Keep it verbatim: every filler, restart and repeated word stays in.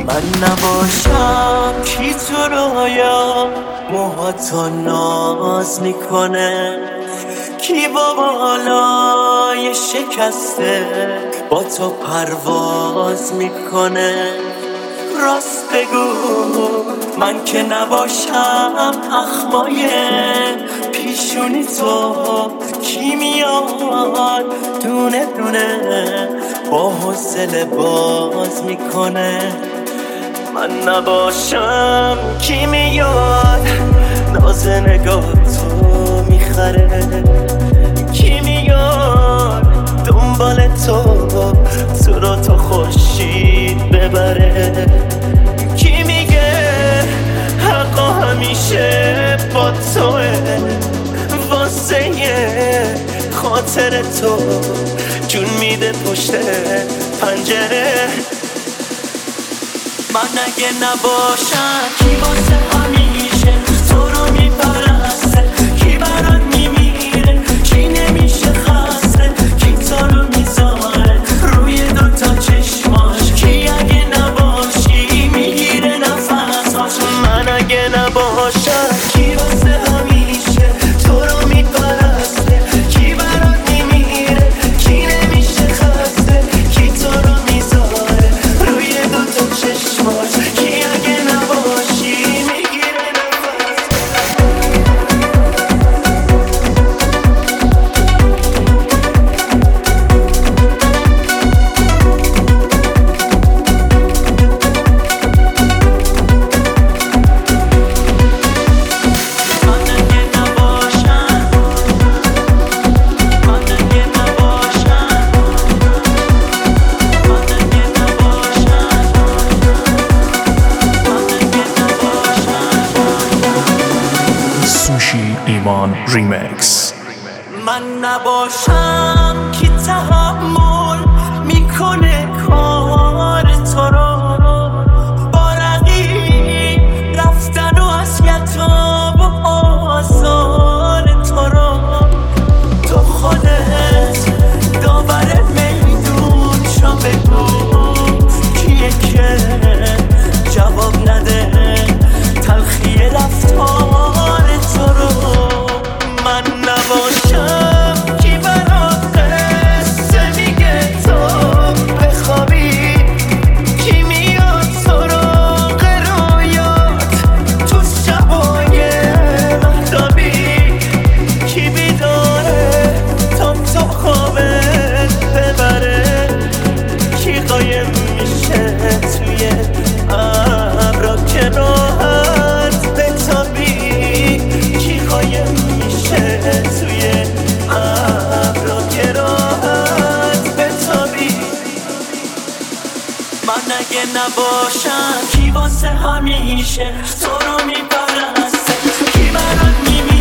من نباشم کی تو رویا موهاتو ناز میکنه، کی با بالای شکسته با تو پرواز میکنه. راست بگو من که نباشم اخمای پیشونی تو کی میاد دونه دونه با حوصله باز میکنه. من نباشم کی میاد ناز نگاه تو میخره، کی میاد دنبال تو تو رو تو خورشید ببره، کی میگه حقا همیشه با توه واسه خاطر تو جون میده پشت پنجره. من اگه نباشم کی واسه همیشه تو رو میپرسته، کی برات میمیره، کی نمیشه خسته، کی تو رو میذاره روی دوتا چشماش، کی اگه نباشی میگیره نفساش. من اگه نباشم کی واسه همیشه تو رو میپرسته، کی برات میمیره، کی نمیشه خسته، کی تو رو میذاره روی دوتا چشماش، کی اگه نباشی میگیره نفس. سوشی ایمان ریمیکس. من نباشم کی تحمل میکنه کار تو رو، با رقیب رفتن و اذیت‌ها و آزار تو رو. تو خودت داور میدون شو بگو کیه که جواب نده تلخی رفتار تو رو. من نباشم کی برات قصه میگه تو بخوابی، کی میاد سراغ رویات تو شبای مهتابی، کی بیداره تا تو خوابت ببره، کی قایم میشه توی ابرا که راحت بتابی، کی قایم میشه توی ابرا که راحت بتابی. من اگه نباشم کی واسه همیشه تو رو میپرسته، کی برات میمیره،